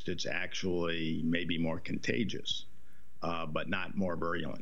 suggest it's actually maybe more contagious, but not more virulent.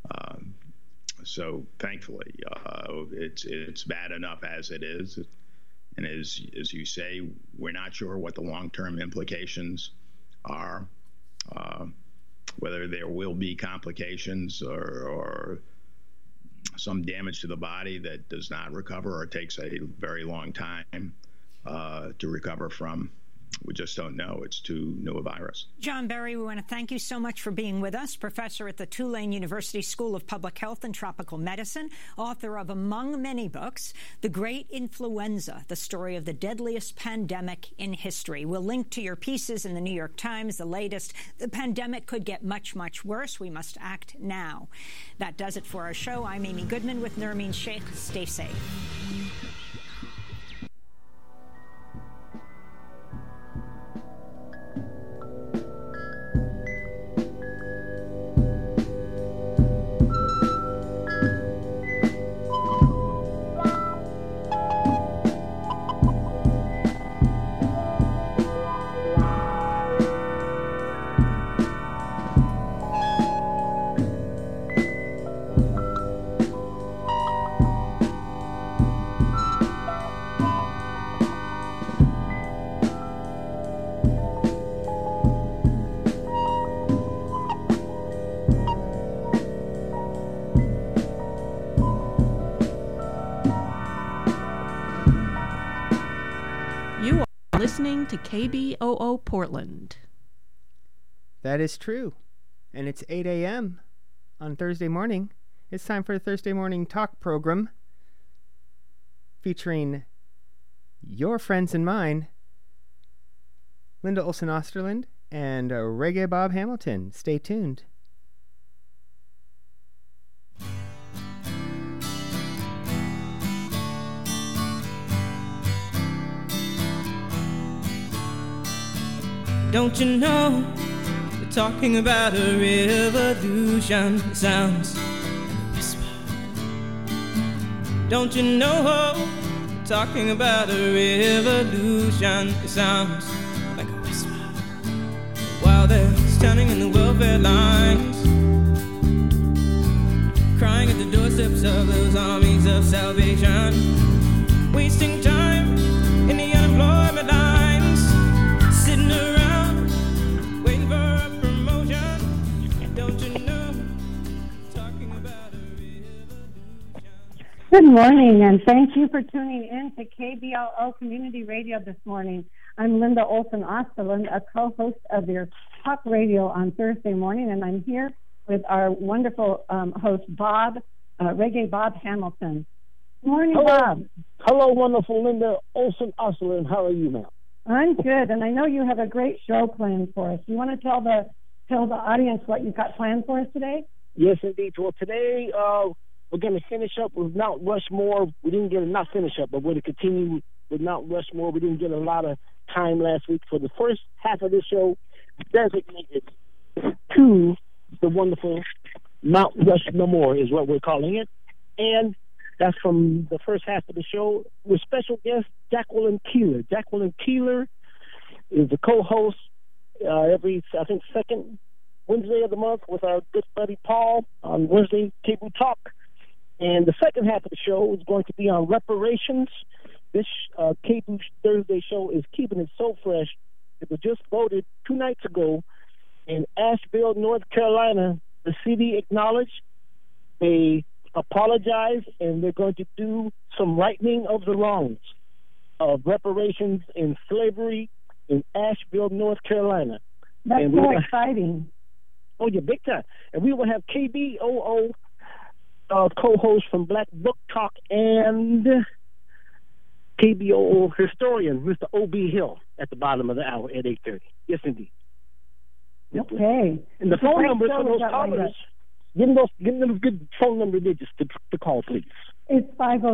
So thankfully, it's bad enough as it is. And as you say, we're not sure what the long-term implications are, whether there will be complications or some damage to the body that does not recover or takes a very long time to recover from. We just don't know. It's too new a virus. John Berry, we want to thank you so much for being with us. Professor at the Tulane University School of Public Health and Tropical Medicine, author of, among many books, The Great Influenza, the story of the deadliest pandemic in history. We'll link to your pieces in the New York Times, the latest. The pandemic could get much, much worse. We must act now. That does it for our show. I'm Amy Goodman with Nermeen Sheikh. Stay safe. Listening to KBOO Portland. That is true. And it's 8 a.m. on Thursday morning. It's time for a Thursday morning talk program featuring your friends and mine, Linda Olson Osterland and Reggae Bob Hamilton. Stay tuned. Don't you know, we're talking about a revolution. It sounds like a whisper. Don't you know, we're talking about a revolution. It sounds like a whisper. While they're standing in the welfare lines, crying at the doorsteps of those armies of salvation, wasting time in the unemployment lines, sitting around waiting for a promotion. Don't you know, talking about a revolution. Good morning, and thank you for tuning in to KBLO Community Radio this morning. I'm Linda Olson Osterland, a co-host of your talk radio on Thursday morning, and I'm here with our wonderful host, Bob, Reggae Bob Hamilton. Good morning, Hello. Bob. Hello, wonderful Linda Olson Osterland. How are you, ma'am? I'm good, and I know you have a great show planned for us. You want to tell the audience what you've got planned for us today? Yes, indeed. Well, today we're going to finish up with Mount Rushmore. We didn't get not finish up, but we're going to continue with Mount Rushmore. We didn't get a lot of time last week. For the first half of the show, designated to the wonderful Mount Rushmore is what we're calling it, and that's from the first half of the show with special guest Jacqueline Keeler. Jacqueline Keeler is the co-host every, I think, second Wednesday of the month with our good buddy Paul on Wednesday Cable Talk. And the second half of the show is going to be on reparations. This Cable Thursday show is keeping it so fresh. It was just voted 2 nights ago in Asheville, North Carolina. The city acknowledged, they apologize, and they're going to do some rightening of the wrongs of reparations in slavery in Asheville, North Carolina. That's so exciting. Oh, yeah, big time. And we will have KBOO co-host from Black Book Talk and KBOO historian, Mr. O.B. Hill, at the bottom of the hour at 8:30. Yes, indeed. Okay. And the phone number for those callers, give them a good phone number digits to call, please. It's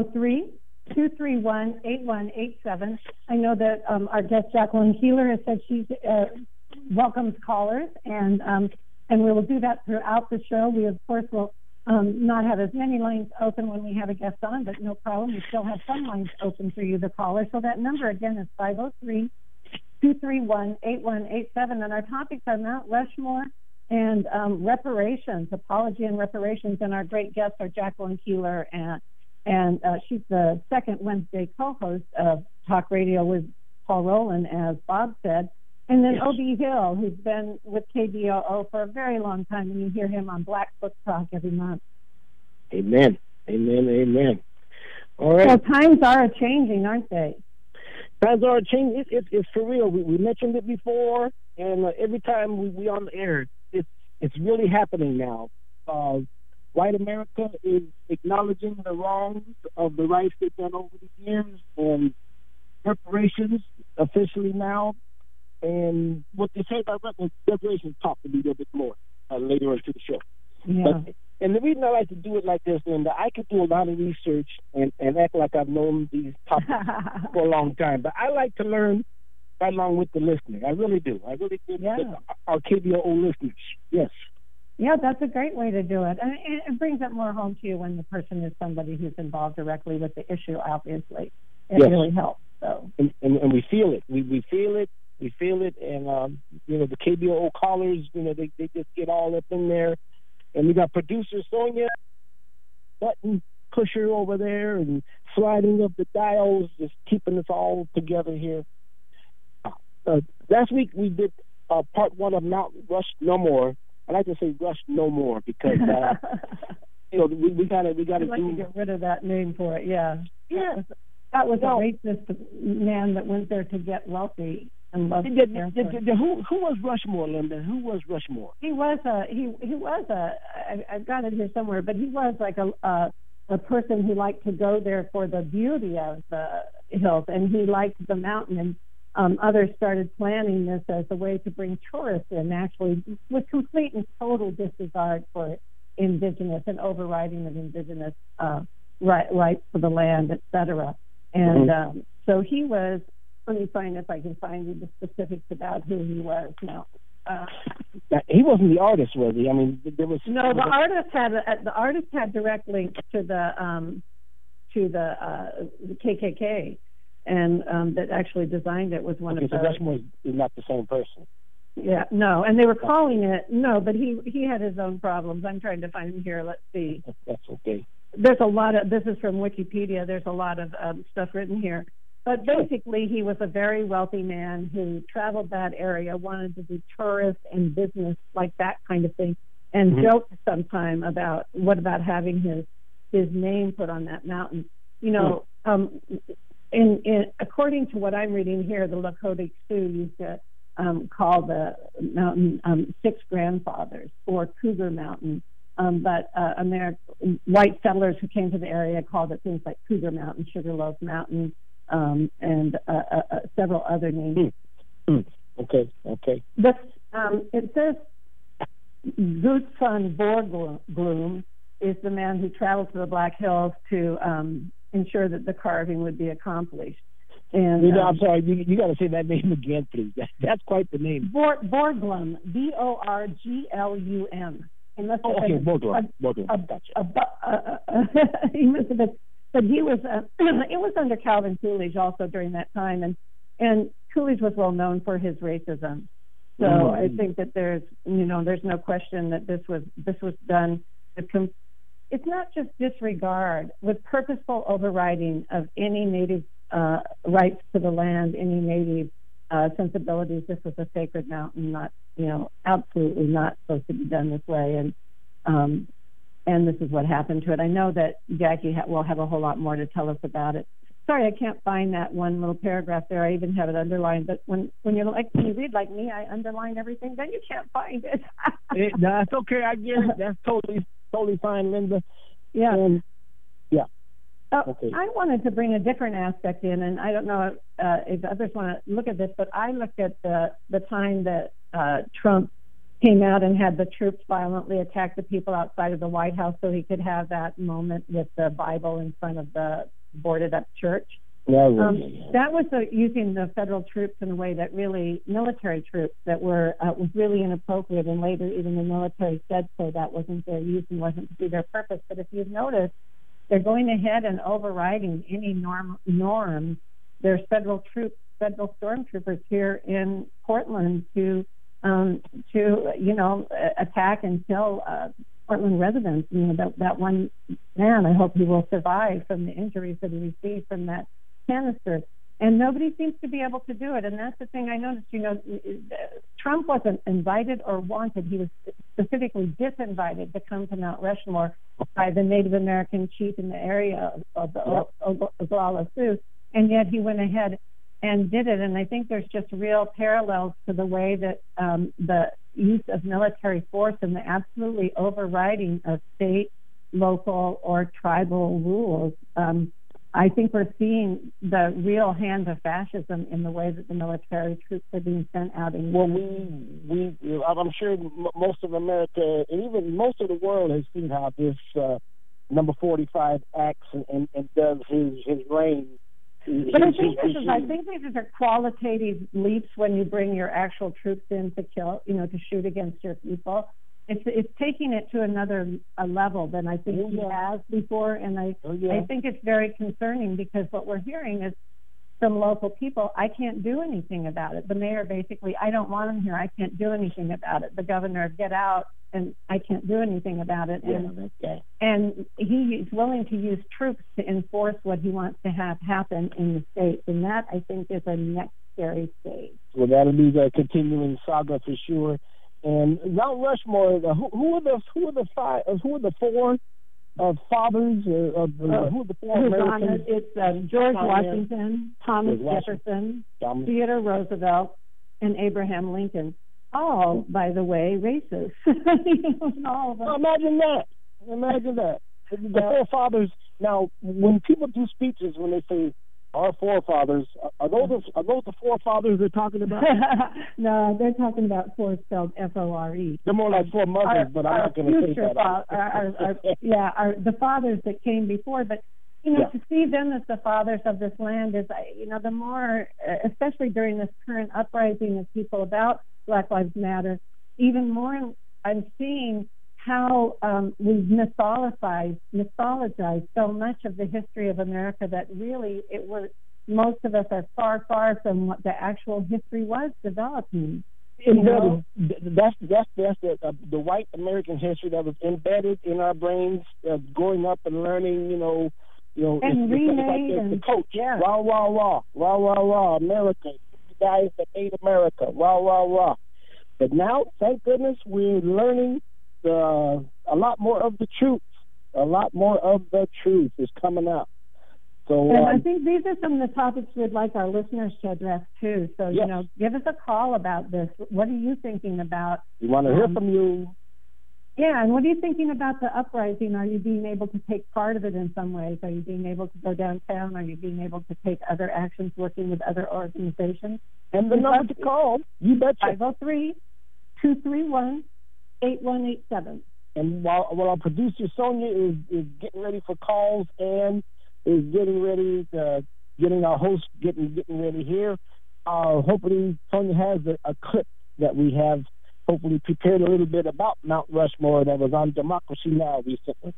503-231-8187. I know that our guest Jacqueline Keeler has said she welcomes callers, and we will do that throughout the show. We, of course, will not have as many lines open when we have a guest on, but no problem. We still have some lines open for you, the caller. So that number, again, is 231-8187. And our topics are Mount Rushmore and reparations, apology and reparations. And our great guests are Jacqueline Keeler, and she's the second Wednesday co-host of Talk Radio with Paul Rowland, as Bob said. And then O.B. Hill, who's been with KBOO for a very long time, and you hear him on Black Book Talk every month. Amen. Amen. Amen. All right. So times are changing, aren't they? Times are changing. It's for real. We mentioned it before, and every time we on the air, it's really happening now. White America is acknowledging the wrongs of the rights they've done over the years, and reparations officially now. And what they say about reparations talk to me a little bit more later into the show. Yeah. And the reason I like to do it like this, Linda, I could do a lot of research and act like I've known these topics for a long time. But I like to learn right along with the listener. I really do. I really do. Yeah. Our KBOO listeners. Yes. Yeah, that's a great way to do it. And it brings it more home to you when the person is somebody who's involved directly with the issue, obviously. It really helps. So. And we feel it. We feel it. We feel it. And, the KBOO callers, they just get all up in there. And we got producer Sonia, button pusher over there, and sliding up the dials, just keeping us all together here. Last week we did part one of Mount Rush No More. I like to say Rush No More because we gotta to get rid of that name for it. Yeah. That was a racist man that went there to get wealthy. And who was Rushmore, Linda? Who was Rushmore? He was I've got it here somewhere, but he was like a person who liked to go there for the beauty of the hills, and he liked the mountain. And others started planning this as a way to bring tourists in, actually, with complete and total disregard for indigenous and overriding of indigenous rights for the land, etc. And so he was. Let me find if I can find you the specifics about who he was now. He wasn't the artist, was he? I mean, there was no. The artist had direct links to the KKK, and that actually designed it was one of the. So Rushmore is not the same person. Yeah, no, and they were calling it but he had his own problems. I'm trying to find him here. Let's see. That's okay. There's a lot of. This is from Wikipedia. There's a lot of stuff written here. But basically, he was a very wealthy man who traveled that area, wanted to do tourist and business, like that kind of thing, and joked sometime about what about having his name put on that mountain. According to what I'm reading here, the Lakota Sioux used to call the mountain Six Grandfathers or Cougar Mountain. But white settlers who came to the area called it things like Cougar Mountain, Sugarloaf Mountain, and several other names. Okay. It says Gutson Borglum is the man who traveled to the Black Hills to ensure that the carving would be accomplished. And I'm sorry, you got to say that name again, please. That's quite the name. Borglum, Borglum. Borglum. Gotcha. He must have been. But he was, it was under Calvin Coolidge also during that time, and Coolidge was well known for his racism. So I think that there's no question that this was done. It's not just disregard, with purposeful overriding of any native rights to the land, any native sensibilities. This was a sacred mountain, not absolutely not supposed to be done this way, and this is what happened to it. I know that Jackie will have a whole lot more to tell us about it. Sorry, I can't find that one little paragraph there. I even have it underlined. But when you read like me, I underline everything. Then you can't find it. That's okay. I get it. That's totally fine, Linda. Yeah. Okay. I wanted to bring a different aspect in, and I don't know if others want to look at this, but I looked at the time that Trump came out and had the troops violently attack the people outside of the White House so he could have that moment with the Bible in front of the boarded up church. That was using the federal troops in a way that really, military troops, that was really inappropriate, and later even the military said so. That wasn't their use and wasn't to be their purpose. But if you've noticed, they're going ahead and overriding any norms. There's federal troops federal stormtroopers here in Portland to attack and kill Portland residents. That one man, I hope he will survive from the injuries that he received from that canister. And nobody seems to be able to do it. And that's the thing I noticed. Trump wasn't invited or wanted. He was specifically disinvited to come to Mount Rushmore by the Native American chief in the area of the Oglala Sioux. And yet he went ahead and did it. And I think there's just real parallels to the way that the use of military force and the absolutely overriding of state, local, or tribal rules. I think we're seeing the real hands of fascism in the way that the military troops are being sent out. I'm sure most of America and even most of the world has seen how this number 45 acts and does his reign. But I think these are qualitative leaps when you bring your actual troops in to kill, to shoot against your people. It's taking it to another level than I think he has before, and I think it's very concerning because what we're hearing is from local people, I can't do anything about it. The mayor basically, I don't want him here. I can't do anything about it. The governor, get out, and I can't do anything about it. And he is willing to use troops to enforce what he wants to have happen in the state, and that I think is a next scary stage. Well, that'll be the continuing saga for sure. And Mount Rushmore, who are the four fathers of who are the four Americans? It's George Washington, Thomas Jefferson, Theodore Roosevelt, and Abraham Lincoln. All, by the way, racist. All of them. Imagine that. The forefathers. Now, when people do speeches, when they say our forefathers, are those the forefathers they're talking about? No, they're talking about four spelled F-O-R-E. They're more like foremothers, but I'm not going to say that. The fathers that came before, but to see them as the fathers of this land is, the more, especially during this current uprising of people about Black Lives Matter, even more I'm seeing how we've mythologized so much of the history of America that really most of us are far, far from what the actual history was developing. That's the white American history that was embedded in our brains, growing up and learning, and remade like the coach. Yeah. Rah, rah, rah, rah, rah, rah, America. You guys that made America. Rah, rah, rah. But now, thank goodness, we're learning a lot more of the truth. A lot more of the truth is coming out. So, and I think these are some of the topics we'd like our listeners to address too. So, give us a call about this. What are you thinking about? We want to hear from you. Yeah, and what are you thinking about the uprising? Are you being able to take part of it in some ways? Are you being able to go downtown? Are you being able to take other actions working with other organizations? And the number to call, you betcha. 503-231-8187. And while our producer Sonia is getting ready for calls and is getting ready getting our host getting ready here, hopefully Sonia has a clip that we have hopefully prepared a little bit about Mount Rushmore that was on Democracy Now! Recently.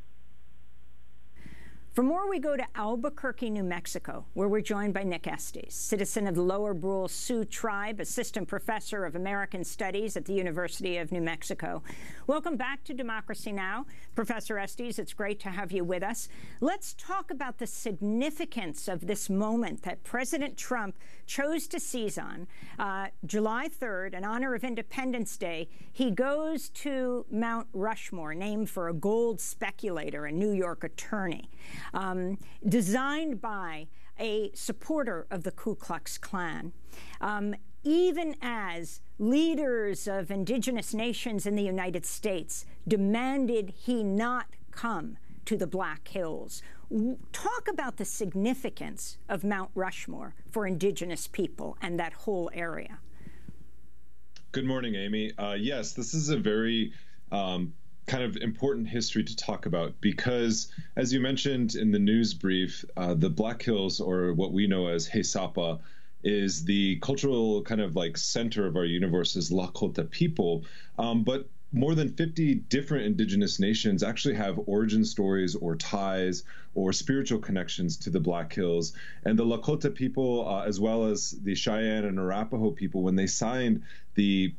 For more, we go to Albuquerque, New Mexico, where we're joined by Nick Estes, citizen of the Lower Brule Sioux Tribe, assistant professor of American Studies at the University of New Mexico. Welcome back to Democracy Now! Professor Estes, it's great to have you with us. Let's talk about the significance of this moment that President Trump chose to seize on. July 3rd, in honor of Independence Day, he goes to Mount Rushmore, named for a gold speculator, a New York attorney. Designed by a supporter of the Ku Klux Klan. Even as leaders of indigenous nations in the United States demanded he not come to the Black Hills. Talk about the significance of Mount Rushmore for indigenous people and that whole area. Good morning, Amy. Yes, this is a very kind of important history to talk about because, as you mentioned in the news brief, the Black Hills, or what we know as Haisapa, is the cultural kind of like center of our universe as Lakota people. But more than 50 different indigenous nations actually have origin stories or ties or spiritual connections to the Black Hills. And the Lakota people, as well as the Cheyenne and Arapaho people, when they signed the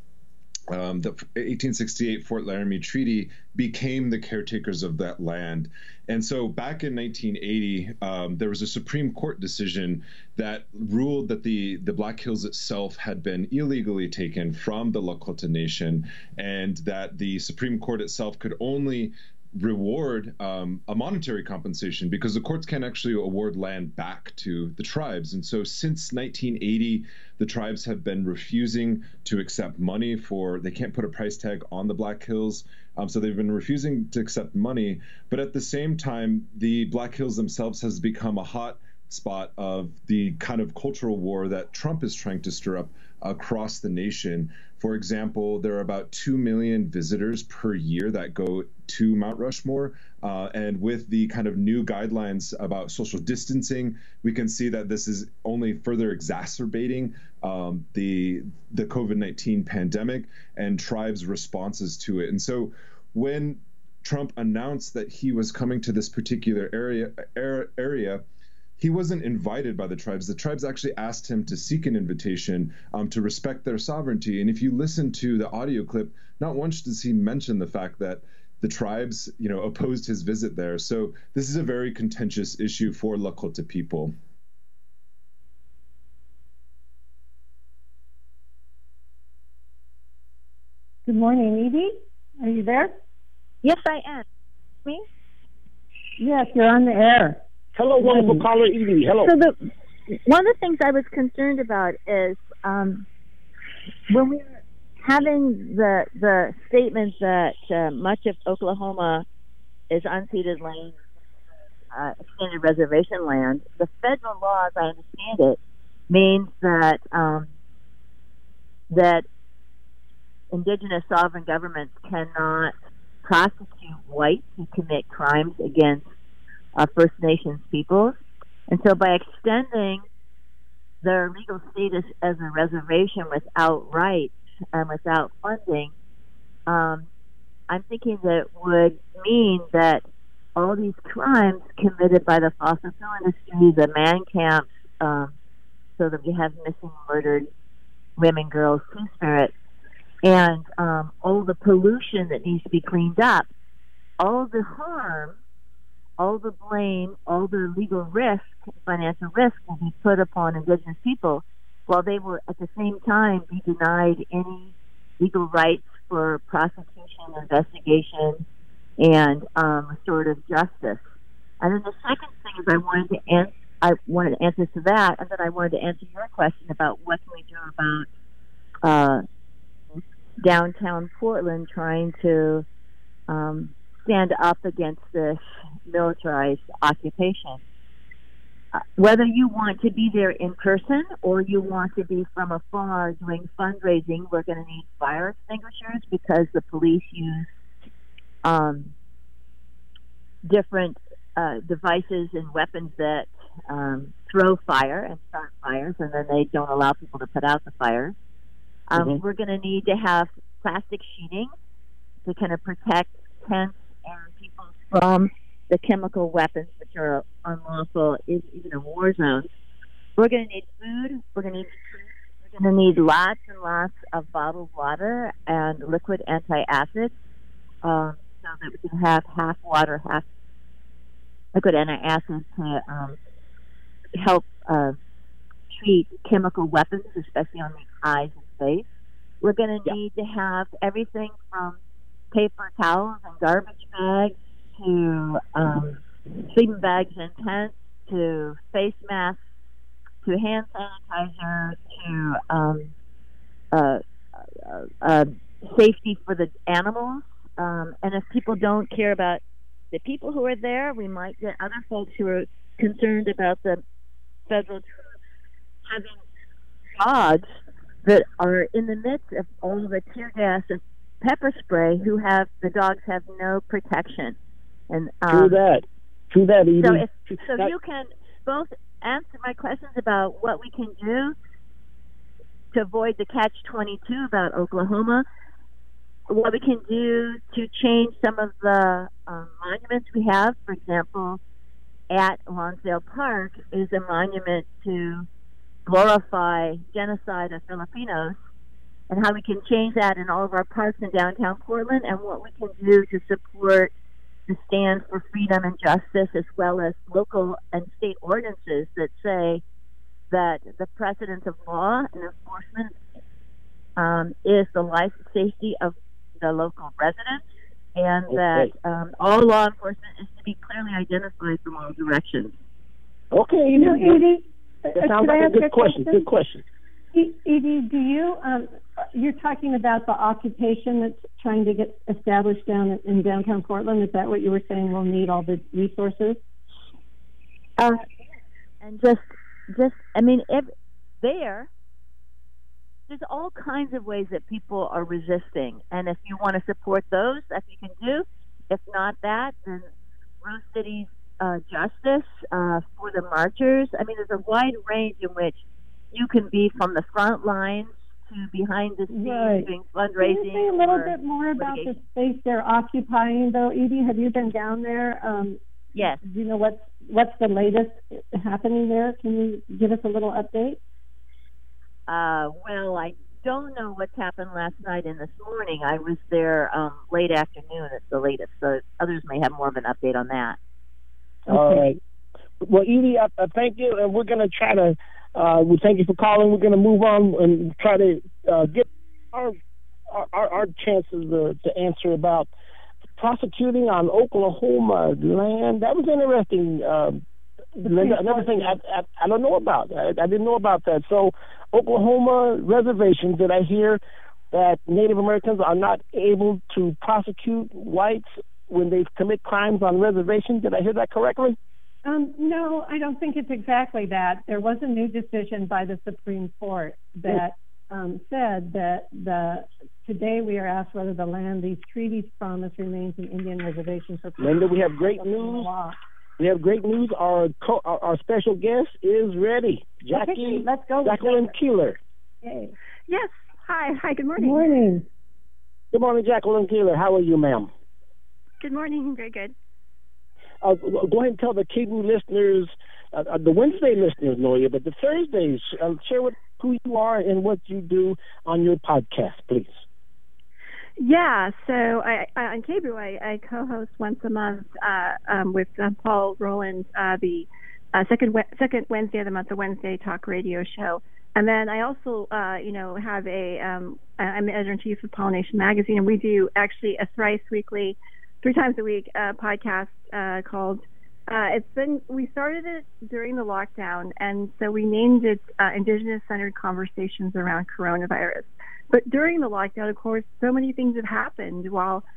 1868 Fort Laramie Treaty, became the caretakers of that land. And so back in 1980, there was a Supreme Court decision that ruled that the Black Hills itself had been illegally taken from the Lakota Nation, and that the Supreme Court itself could only reward a monetary compensation, because the courts can't actually award land back to the tribes. And so since 1980, the tribes have been refusing to accept money they can't put a price tag on the Black Hills. So they've been refusing to accept money. But at the same time, the Black Hills themselves has become a hot spot of the kind of cultural war that Trump is trying to stir up across the nation. For example, there are about 2 million visitors per year that go to Mount Rushmore. And with the kind of new guidelines about social distancing, we can see that this is only further exacerbating the COVID-19 pandemic and tribes' responses to it. And so when Trump announced that he was coming to this particular area, he wasn't invited by the tribes. The tribes actually asked him to seek an invitation to respect their sovereignty. And if you listen to the audio clip, not once does he mention the fact that the tribes, opposed his visit there. So this is a very contentious issue for Lakota people. Good morning, Edie. Are you there? Yes, I am. Me? Yes, you're on the air. Hello, wonderful caller, Edie. Hello. So one of the things I was concerned about is when we were having the statement that much of Oklahoma is unceded land, extended reservation land, the federal law, as I understand it, means that that indigenous sovereign governments cannot prosecute whites who commit crimes against First Nations peoples. And so by extending their legal status as a reservation without rights and without funding, I'm thinking that would mean that all these crimes committed by the fossil fuel industry, the man camps, so that we have missing, murdered women, girls, two-spirit, and all the pollution that needs to be cleaned up, all the harm, all the blame, all the legal risk, financial risk will be put upon indigenous people, while they will at the same time be denied any legal rights for prosecution, investigation, and restorative justice. And then the second thing is I wanted to answer to that, and then I wanted to answer your question about what can we do about downtown Portland trying to stand up against this militarized occupation. Whether you want to be there in person or you want to be from afar doing fundraising, we're going to need fire extinguishers because the police use different devices and weapons that throw fire and start fires, and then they don't allow people to put out the fire. We're going to need to have plastic sheeting to kind of protect tents and people from the chemical weapons which are unlawful even in war zones. We're going to need food. We're going to need food. We're going to need lots and lots of bottled water and liquid antacid, so that we can have half water, half liquid antacid to help treat chemical weapons, especially on the eyes and face. We're going to need to have everything from paper towels and garbage bags to sleeping bags and tents, to face masks, to hand sanitizer, to safety for the animals. And if people don't care about the people who are there, we might get other folks who are concerned about the federal troops having dogs that are in the midst of all the tear gas and pepper spray, the dogs have no protection. And True that, Edie. So you can both answer my questions about what we can do to avoid the catch-22 about Oklahoma, what we can do to change some of the monuments we have. For example, at Lonsdale Park is a monument to glorify genocide of Filipinos, and how we can change that in all of our parks in downtown Portland, and what we can do to support the stand for freedom and justice, as well as local and state ordinances that say that the precedence of law and enforcement is the life and safety of the local residents, and that all law enforcement is to be clearly identified from all directions. Okay, Edie, that sounds like a good question. Good question. Edie, do you, you're talking about the occupation that's trying to get established down in downtown Portland. Is that what you were saying? We'll need all the resources? And I mean, there's all kinds of ways that people are resisting. And if you want to support those, that you can do. If not that, then Rose City's Justice for the marchers. I mean, there's a wide range in which you can be from the front lines to behind the scenes doing fundraising. Can you say a little bit more about the space they're occupying, though, Edie? Have you been down there? Yes. Do you know what's the latest happening there? Can you give us a little update? Well, I don't know what's happened last night and this morning. I was there late afternoon at the latest, so others may have more of an update on that. Okay. All right. Well, Edie, thank you, and we're going to try to. We thank you for calling. We're going to move on and try to get our chances to answer about prosecuting on Oklahoma land. That was interesting. Another thing I don't know about. I didn't know about that. So Oklahoma reservations, did I hear that Native Americans are not able to prosecute whites when they commit crimes on reservations? Did I hear that correctly? No, I don't think it's exactly that. There was a new decision by the Supreme Court that said that today we are asked whether the land these treaties promise remains an Indian reservation for people. Linda, we have great news. We have great news. Our special guest is ready. Jackie, okay, let's go. Jacqueline Keeler. Yay. Yes. Hi. Good morning. Good morning. Good morning, Jacqueline Keeler. How are you, ma'am? Good morning. Very good. Go ahead and tell the KBOO listeners, the Wednesday listeners know you, but the Thursdays, share with who you are and what you do on your podcast, please. Yeah, so on KBOO, I co-host once a month with Paul Rowland the second Wednesday of the month, the Wednesday Talk Radio Show. And then I also, have I'm editor-in-chief of Pollination Magazine, and we do actually a thrice weekly, 3 times a week podcast called, we started it during the lockdown, and so we named it Indigenous-Centered Conversations Around Coronavirus. But during the lockdown, of course, so many things have happened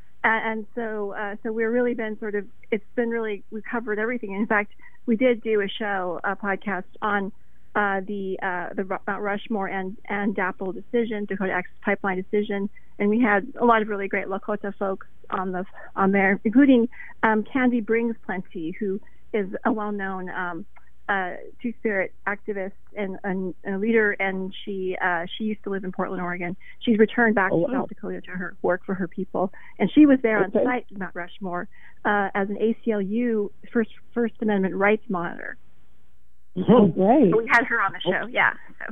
so we've really been we've covered everything. In fact, we did do a podcast on the Mount Rushmore and DAPL decision, Dakota Access Pipeline decision, and we had a lot of really great Lakota folks on there, including Candy Brings Plenty, who is a well-known Two-Spirit activist and a leader, and she used to live in Portland, Oregon. She's returned back to South Dakota to work for her people, and she was there on site at Mount Rushmore as an ACLU First Amendment rights monitor. Oh, great. So we had her on the show, yeah.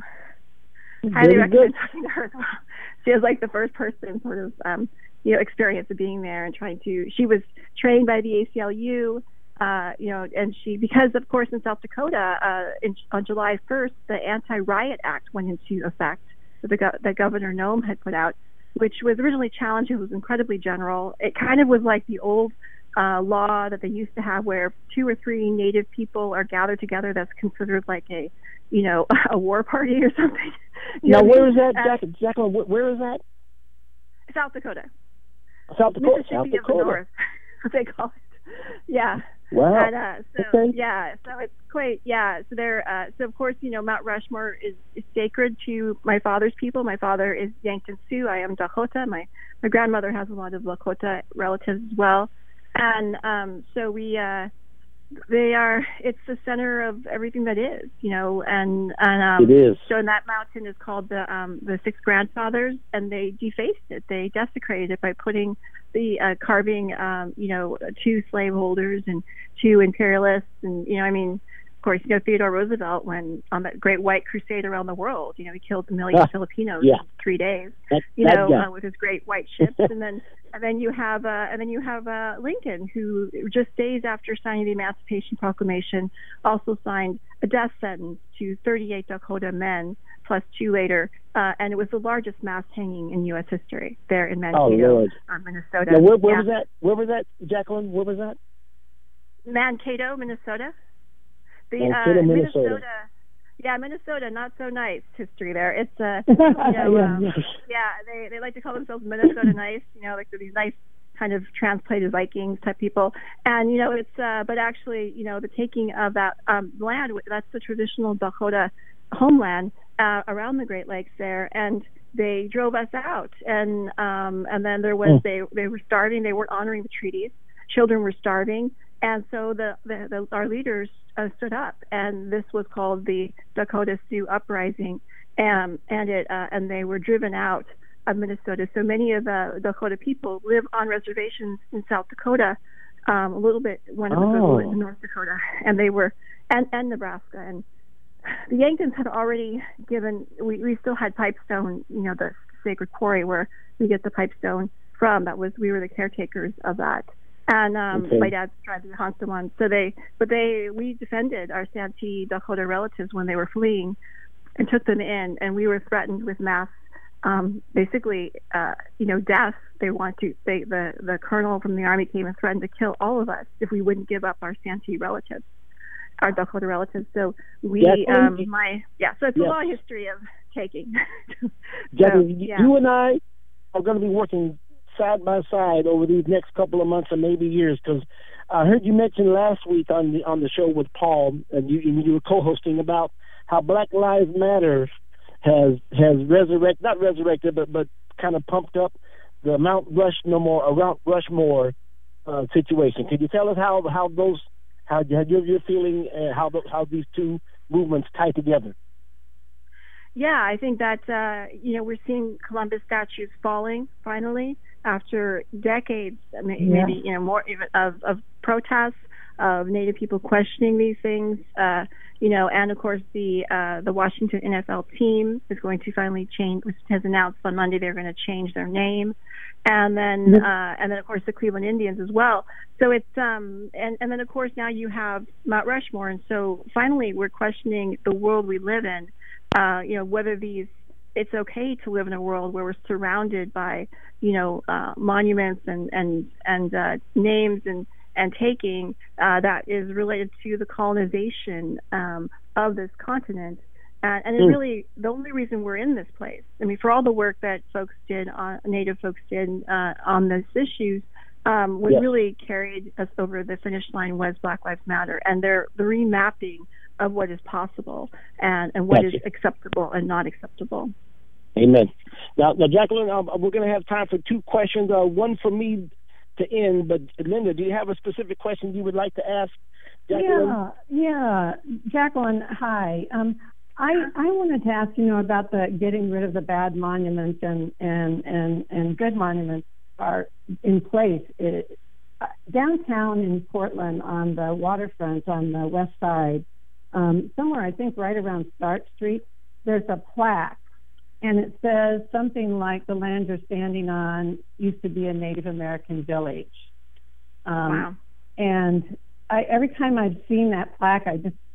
So highly recommend talking to her as well. She was like the first person sort of experience of being there and she was trained by the ACLU, and because of course in South Dakota, on July 1st, the Anti-Riot Act went into effect that Governor Noem had put out, which was originally challenged. It was incredibly general. It kind of was like the old law that they used to have where 2 or 3 Native people are gathered together. That's considered like a war party or something. Now, where is that, Jacqueline? Where is that? South Dakota. South Dakota. Mississippi of the North, what they call it. Yeah. Wow. And, so it's quite, so of course, Mount Rushmore is sacred to my father's people. My father is Yankton Sioux. I am Dakota. My grandmother has a lot of Lakota relatives as well. And so we It's the center of everything that is, and it is. So that mountain is called the Six Grandfathers, and they defaced it. They desecrated it by putting carving, 2 slaveholders and 2 imperialists, and of course, Theodore Roosevelt, when on that great white crusade around the world, he killed a million Filipinos in 3 days, with his great white ships, and then you have Lincoln, who just days after signing the Emancipation Proclamation also signed a death sentence to 38 Dakota men plus 2 later, and it was the largest mass hanging in U.S. history there in Mankato, Minnesota. Now, where was that? Where was that, Jacqueline? Where was that? Mankato, Minnesota. Minnesota. Yeah, Minnesota, not so nice history there. It's they like to call themselves Minnesota nice, like they're these nice kind of transplanted Vikings type people. And it's but actually, the taking of that land, that's the traditional Dakota homeland around the Great Lakes there, and they drove us out. And then there was they were starving, they weren't honoring the treaties. Children were starving. And so our leaders stood up, and this was called the Dakota Sioux Uprising, and they were driven out of Minnesota. So many of the Dakota people live on reservations in South Dakota, a little bit one of the good in North Dakota, and they were and Nebraska. And the Yankees had already given. We still had Pipestone, the sacred quarry where we get the pipestone from. We were the caretakers of that. And my dad's tried to hunt the one. So we defended our Santee Dakota relatives when they were fleeing, and took them in. And we were threatened with mass, death. The colonel from the army came and threatened to kill all of us if we wouldn't give up our Santee relatives, our Dakota relatives. So so it's a long history of taking. You and I are going to be working side by side over these next couple of months and maybe years, because I heard you mention last week on the show with Paul, and you were co-hosting about how Black Lives Matter has not resurrected, but kind of pumped up the Mount Rushmore situation. Could you tell us how you're feeling, how these two movements tie together? Yeah, I think that we're seeing Columbus statues falling finally after decades, maybe more even of protests, of Native people questioning these things, and of course the Washington NFL team is going to finally change, which has announced on Monday they're going to change their name, and then of course the Cleveland Indians as well. So it's and then of course now you have Mount Rushmore, and so finally we're questioning the world we live in. Whether it's okay to live in a world where we're surrounded by, monuments and names and taking that is related to the colonization of this continent. And it's really the only reason we're in this place. I mean, for all the work that Native folks did on these issues, what really carried us over the finish line was Black Lives Matter and the remapping of what is possible and what is acceptable and not acceptable. Amen. Now Jacqueline, we're going to have time for 2 questions. One for me to end, but Linda, do you have a specific question you would like to ask Jacqueline? Yeah. Jacqueline, hi. I wanted to ask about the getting rid of the bad monuments and good monuments are in place. Downtown in Portland on the waterfront on the west side, somewhere I think right around Start Street, there's a plaque, and it says something like the land you're standing on used to be a Native American village. Wow. And every time I've seen that plaque, I just,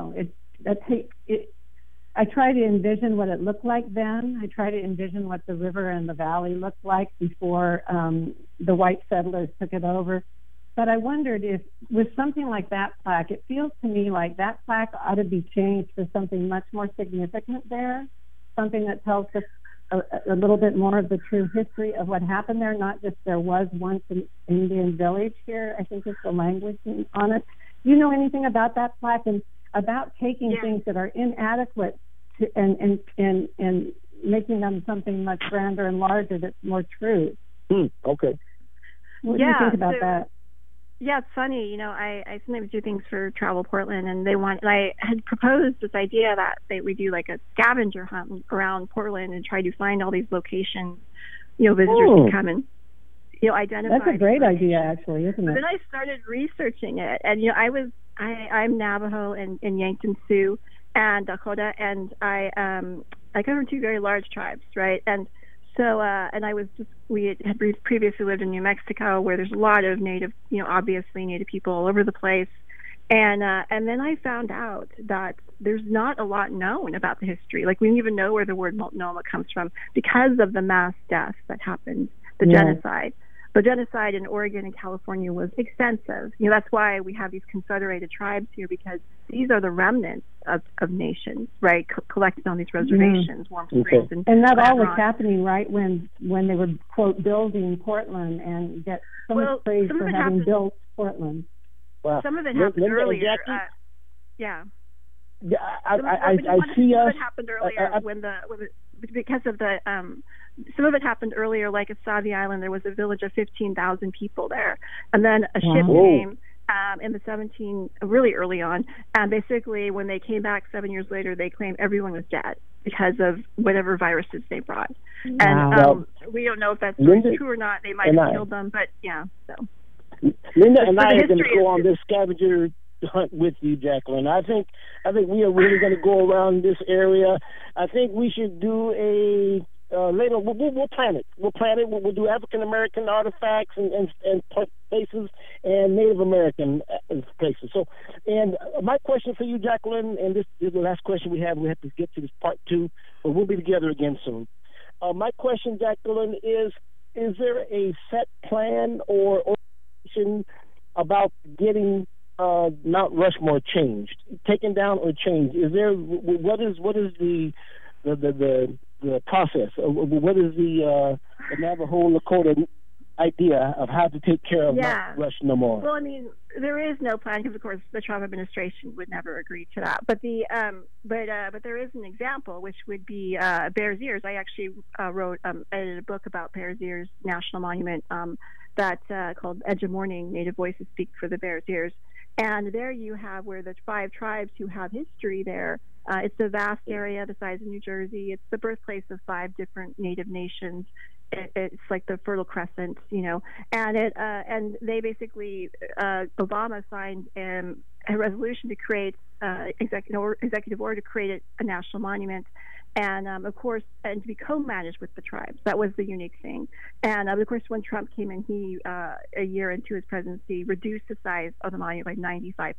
I try to envision what it looked like then. I try to envision what the river and the valley looked like before the white settlers took it over. But I wondered if, with something like that plaque, it feels to me like that plaque ought to be changed for something much more significant there, something that tells us a little bit more of the true history of what happened there, not just there was once an Indian village here, I think is the language on it. Do you know anything about that plaque and about taking things that are inadequate and making them something much grander and larger that's more true? Okay. What do you think about that? Yeah, it's funny. You know, I sometimes do things for Travel Portland, and I had proposed this idea that we do like a scavenger hunt around Portland and try to find all these locations, you know, visitors can come and, you know, identify. That's a great idea, actually, isn't it? But then I started researching it, and you know, I'm Navajo and Yankton Sioux and Dakota, and I cover two very large tribes, right? And so, we had previously lived in New Mexico, where there's a lot of Native, you know, obviously Native people all over the place. And then I found out that there's not a lot known about the history. Like, we don't even know where the word Multnomah comes from because of the mass death that happened, the genocide. The genocide in Oregon and California was extensive. You know, that's why we have these confederated tribes here, because these are the remnants of nations, right, collected on these reservations, Warm Springs. And that all was happening right when they were, quote, building Portland, and get so much praise for having built Portland. Well, some of it happened earlier. Yeah. I see us. Some of it happened earlier because of the some of it happened earlier, like at Sauvie Island. There was a village of 15,000 people there, and then a ship came in the really early on, and basically when they came back 7 years later, they claimed everyone was dead because of whatever viruses they brought. And we don't know if that's true or not. They might have killed them, but yeah. So Linda and I are going to go on this scavenger hunt with you, Jacqueline. I think we are really going to go around this area. I think we should do a later. We'll plan it. We'll do African American artifacts and places and Native American places. So, and my question for you, Jacqueline, and this is the last question we have. We have to get to this part 2, but we'll be together again soon. My question, Jacqueline, is there a set plan or organization about getting Mount Rushmore changed, taken down or changed? Is there what is the process? What is the Navajo Lakota idea of how to take care of Mount Rushmore? Well, I mean, there is no plan because, of course, the Trump administration would never agree to that. But but there is an example, which would be Bears Ears. I actually edited a book about Bears Ears National Monument that called Edge of Morning: Native Voices Speak for the Bears Ears. And there you have where the 5 tribes who have history there. It's a vast area the size of New Jersey. It's the birthplace of 5 different Native nations. It's like the Fertile Crescent, you know. And they basically, Obama signed a resolution to create executive order to create a national monument. And, of course, and to be co-managed with the tribes. That was the unique thing. And, of course, when Trump came in, he, a year into his presidency, reduced the size of the monument by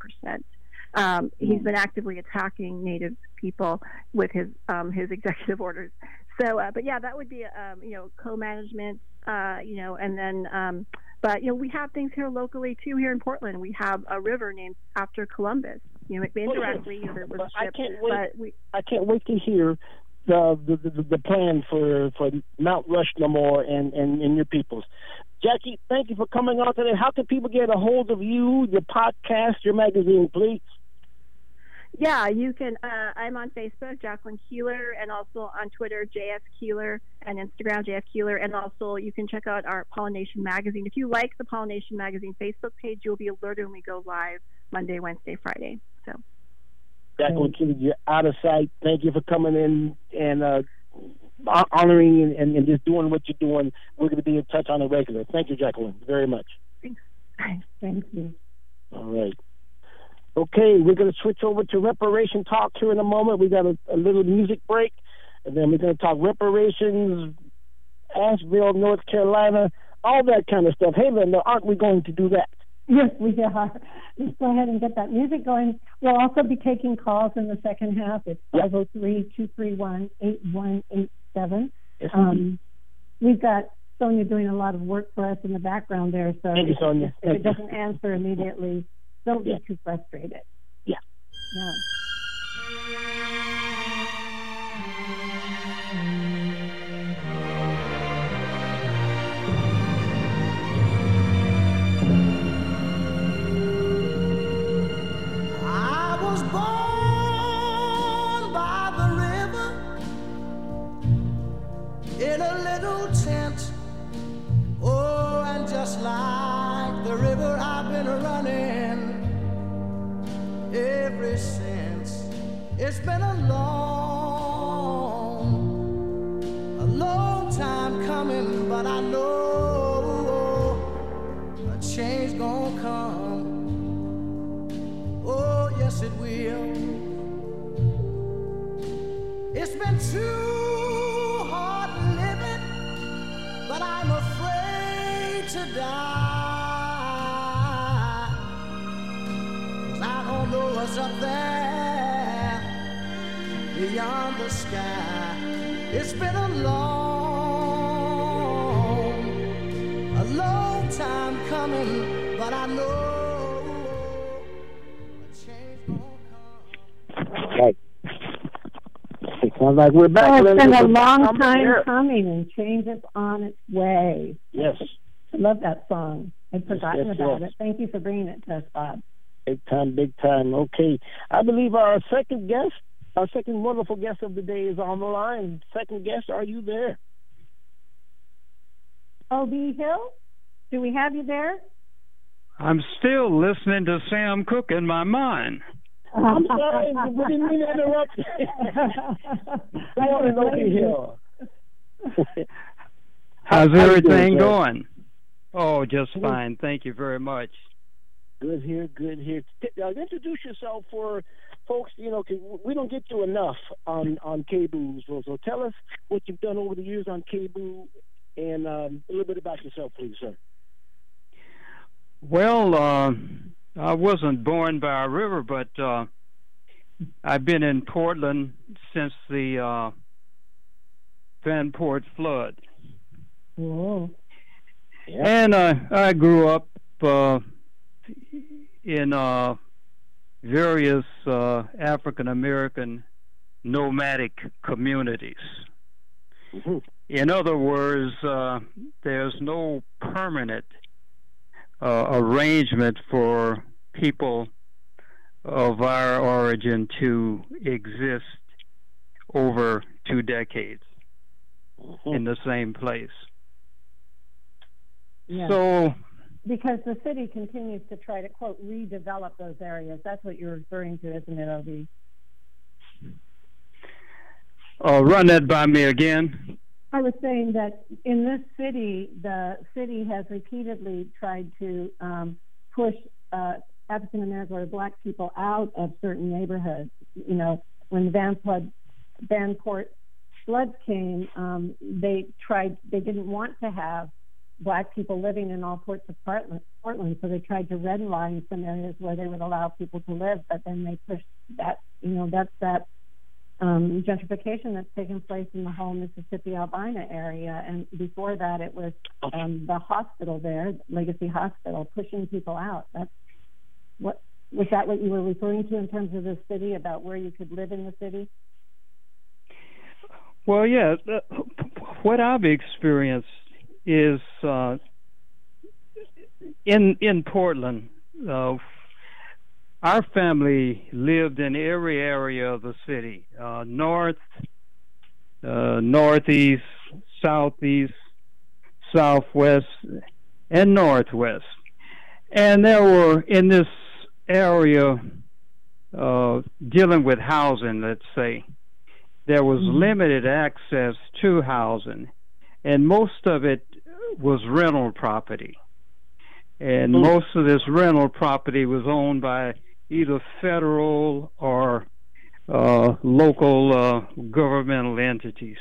95%. He's been actively attacking Native people with his executive orders. So, but, yeah, that would be, co-management, and then, but, we have things here locally, too, here in Portland. We have a river named after Columbus. Indirectly, there was a ship. I can't wait to hear the plan for Mount Rushmore and your peoples. Jackie, thank you for coming on today. How can people get a hold of you, your podcast, your magazine, please? Yeah, you can. I'm on Facebook, Jacqueline Keeler, and also on Twitter, JF Keeler, and Instagram, JF Keeler. And also, you can check out our Pollination Magazine. If you like the Pollination Magazine Facebook page, you'll be alerted when we go live Monday, Wednesday, Friday. So, Jacqueline Keeler, you're out of sight. Thank you for coming in and honoring and just doing what you're doing. We're going to be in touch on a regular. Thank you, Jacqueline, very much. Thanks. Thank you. All right. Okay, we're going to switch over to reparation talk here in a moment. We got a little music break, and then we're going to talk reparations, Asheville, North Carolina, all that kind of stuff. Hey, Linda, aren't we going to do that? Yes, we are. Let's go ahead and get that music going. We'll also be taking calls in the second half. It's 503-231-8187. Yes, we've got Sonia doing a lot of work for us in the background there. So thank you, Sonia. If it doesn't answer immediately, don't be too frustrated. Yeah. I was born by the river in a little tent. Oh, and just like the river, I've been It's been a long time coming, but I know a change gonna come. Oh, yes, it will. It's been too hard living, but I'm afraid to die. 'Cause I don't know what's up there beyond the sky. It's been a long time coming, but I know a change gonna come. Right. It sounds like we're back. Oh, it's been a We're back. long I'm time here. coming, and change is on its way. Yes. I love that song. I'd forgotten yes, about yes. it. Thank you for bringing it to us, Bob. Big time, big time. Okay. I believe our second wonderful guest of the day is on the line. Second guest, are you there? O.B. Hill, do we have you there? I'm still listening to Sam Cooke in my mind. I'm sorry, we didn't mean to interrupt. Go on, O.B. Hill. How's How you everything doing, sir? going? Oh, just fine. Thank you very much. Good here, good here. Introduce yourself for folks, 'cause we don't get you enough on KBOO. So tell us what you've done over the years on KBOO and a little bit about yourself, please, sir. Well, I wasn't born by a river, but I've been in Portland since the Vanport flood. Whoa. Yeah. And I grew up in various African American nomadic communities. Mm-hmm. In other words, there's no permanent arrangement for people of our origin to exist over 2 decades in the same place. Yeah. So, because the city continues to try to, quote, redevelop those areas. That's what you're referring to, isn't it, O.B.? run that by me again. I was saying that in this city, the city has repeatedly tried to push African American or Black people out of certain neighborhoods. When the Vanport floods came, they didn't want to have Black people living in all parts of Portland, so they tried to redline some areas where they would allow people to live, but then they pushed that, that's that gentrification that's taken place in the whole Mississippi Albina area. And before that, it was the hospital there, Legacy Hospital, pushing people out. Was that what you were referring to in terms of the city, about where you could live in the city? Well, yeah, what I've experienced is in Portland, our family lived in every area of the city, north, northeast, southeast, southwest, and northwest. And there were, in this area, dealing with housing, let's say, there was limited access to housing, and most of it was rental property. And most of this rental property was owned by either federal or local governmental entities.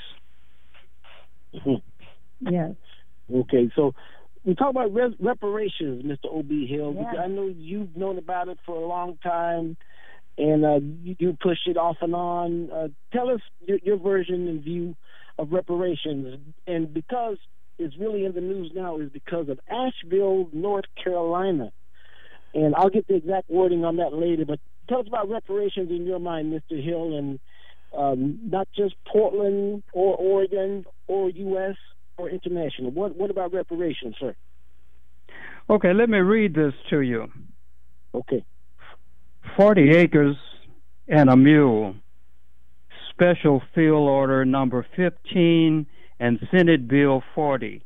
Yes. Okay, so we talk about reparations, Mr. O.B. Hill. Yeah. I know you've known about it for a long time, and you push it off and on. Tell us your version and view of reparations. And because it's really in the news now is because of Asheville, North Carolina. And I'll get the exact wording on that later, but tell us about reparations in your mind, Mr. Hill, and not just Portland or Oregon or U.S. or international. What about reparations, sir? Okay, let me read this to you. Okay. 40 acres and a mule. Special Field Order number 15 and Senate Bill 40,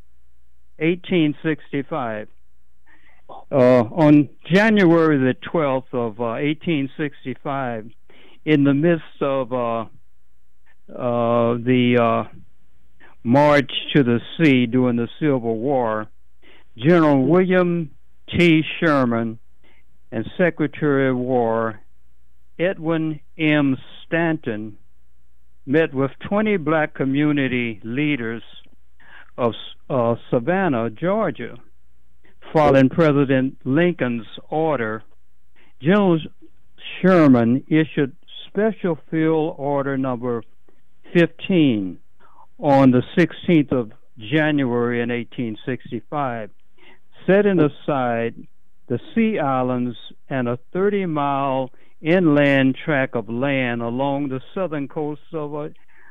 1865. On January the 12th of 1865, in the midst of the march to the sea during the Civil War, General William T. Sherman and Secretary of War Edwin M. Stanton met with 20 black community leaders of Savannah, Georgia. Following President Lincoln's order, General Sherman issued Special Field Order Number 15 on the 16th of January in 1865, setting aside the Sea Islands and a 30-mile inland tract of land along the southern coast of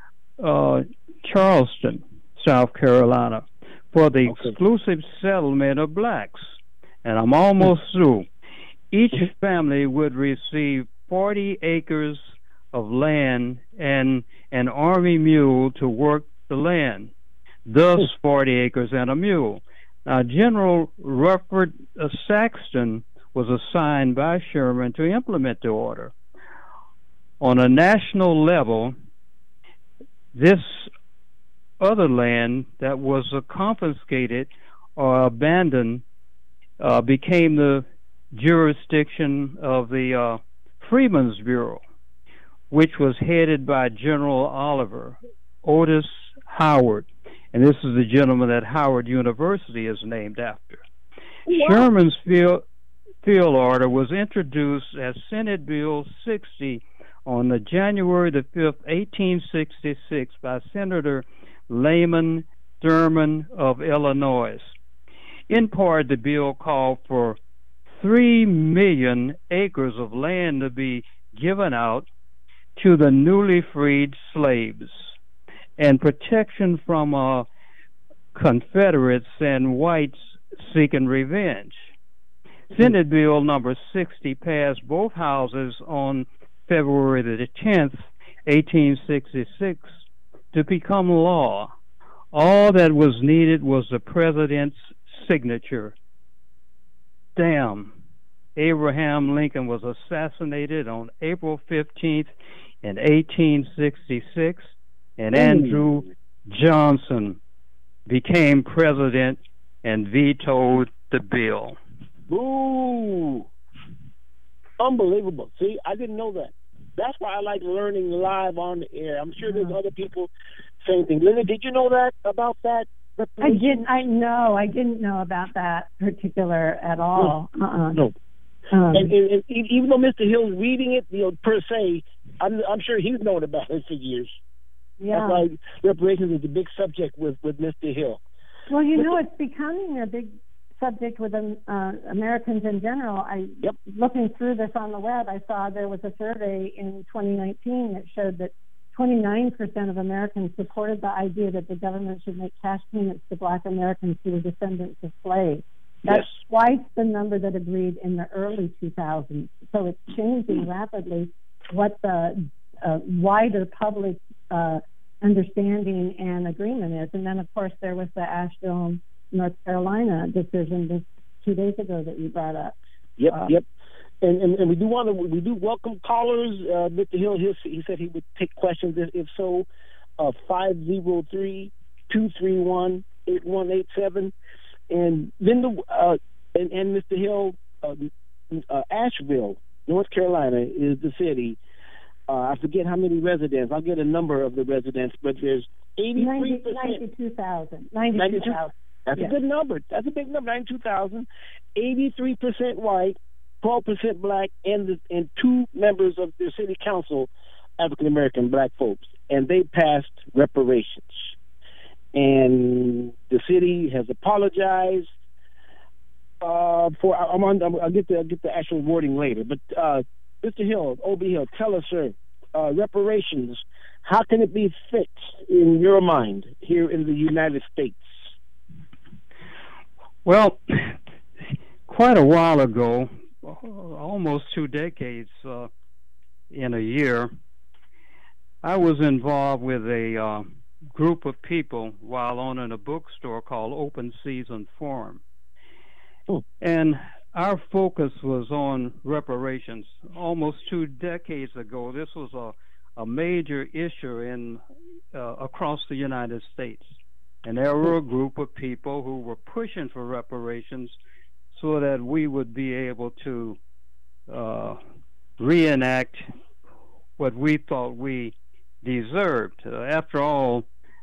Charleston, South Carolina, for the exclusive settlement of blacks. And I'm almost through. Each family would receive 40 acres of land and an army mule to work the land, thus 40 acres and a mule. Now, General Rutherford Saxton was assigned by Sherman to implement the order. On a national level, this other land that was confiscated or abandoned became the jurisdiction of the Freedmen's Bureau, which was headed by General Oliver Otis Howard. And this is the gentleman that Howard University is named after. Wow. Sherman's field order was introduced as Senate Bill 60 on the January the 5th, 1866 by Senator Lyman Thurman of Illinois. In part, the bill called for 3 million acres of land to be given out to the newly freed slaves and protection from Confederates and whites seeking revenge. Senate Bill number 60 passed both houses on February the 10th, 1866, to become law. All that was needed was the president's signature. Damn. Abraham Lincoln was assassinated on April 15th in 1866, and Andrew Johnson became president and vetoed the bill. Ooh, unbelievable. See, I didn't know that. That's why I like learning live on the air. I'm sure there's other people same thing. Linda, did you know that about that? I didn't know about that particular at all. No. And even though Mr. Hill's reading it, per se, I'm sure he's known about it for years. Yeah. That's why reparations is a big subject with Mr. Hill. Well, it's becoming a big subject with Americans in general. Looking through this on the web, I saw there was a survey in 2019 that showed that 29% of Americans supported the idea that the government should make cash payments to Black Americans who were descendants of slaves. That's twice the number that agreed in the early 2000s. So it's changing rapidly what the wider public understanding and agreement is. And then, of course, there was the Asheville, North Carolina decision just 2 days ago that you brought up. Yep. And we do welcome callers. Mr. Hill, he said he would take questions if so. 503-231-8187. And Linda and Mr. Hill, Asheville, North Carolina is the city. I forget how many residents. I'll get a number of the residents, but there's 83%. 92,000. 92,000. That's a good number. That's a big number. 92,000. 83% white, 12% black, and 2 members of the city council, African American black folks, and they passed reparations. And the city has apologized for. I'll get the actual wording later. But Mr. Hill, O.B. Hill, tell us, sir, reparations. How can it be fixed in your mind here in the United States? Well, quite a while ago, almost 2 decades in a year, I was involved with a group of people while owning a bookstore called Open Season Forum. And our focus was on reparations. Almost 2 decades ago, this was a major issue in across the United States. And there were a group of people who were pushing for reparations so that we would be able to reenact what we thought we deserved. After all,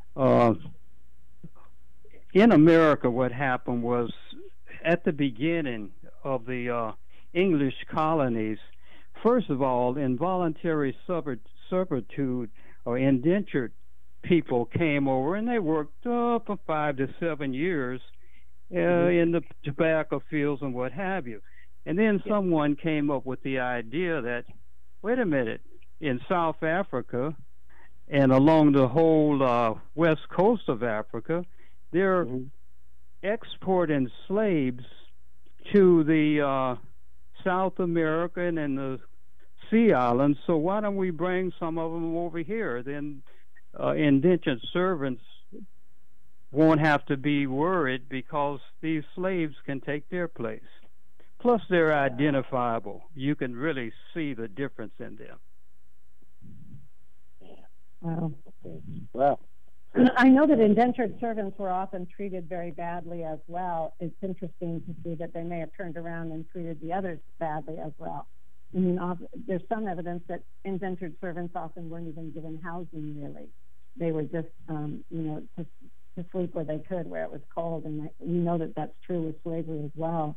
in America, what happened was at the beginning of the English colonies, first of all, involuntary servitude or indentured people came over, and they worked for 5 to 7 years in the tobacco fields and what have you. And then someone came up with the idea that, wait a minute, in South Africa and along the whole west coast of Africa, they're exporting slaves to the South American and the Sea Islands, so why don't we bring some of them over here? Then indentured servants won't have to be worried because these slaves can take their place. Plus, they're identifiable. You can really see the difference in them. Wow. Well, I know that indentured servants were often treated very badly as well. It's interesting to see that they may have turned around and treated the others badly as well. I mean, there's some evidence that indentured servants often weren't even given housing, really. They were just, to sleep where they could, where it was cold. And we know that that's true with slavery as well.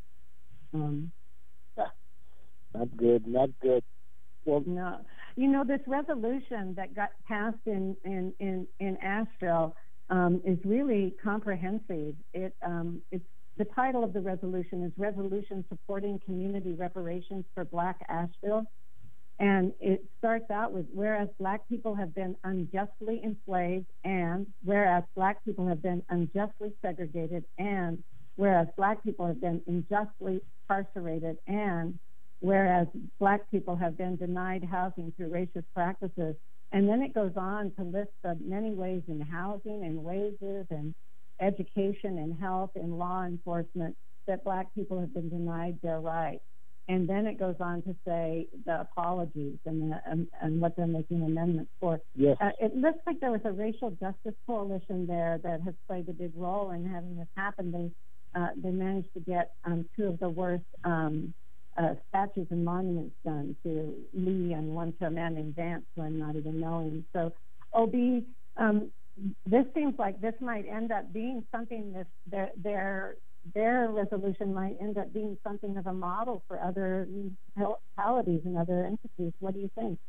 Not good. Well, no. This resolution that got passed in Asheville is really comprehensive. It's the title of the resolution is Resolution Supporting Community Reparations for Black Asheville. And it starts out with, whereas Black people have been unjustly enslaved, and whereas Black people have been unjustly segregated, and whereas Black people have been unjustly incarcerated, and whereas Black people have been denied housing through racist practices. And then it goes on to list the many ways in housing and wages and education and health and law enforcement that Black people have been denied their rights. And then it goes on to say the apologies and what they're making amendments for. Yes. It looks like there was a racial justice coalition there that has played a big role in having this happen. They managed to get 2 of the worst statues and monuments done, to Lee and one to a man named Vance, who I'm not even knowing. So, OB, this seems like this might end up being something their resolution might end up being something of a model for other municipalities and other entities. What do you think?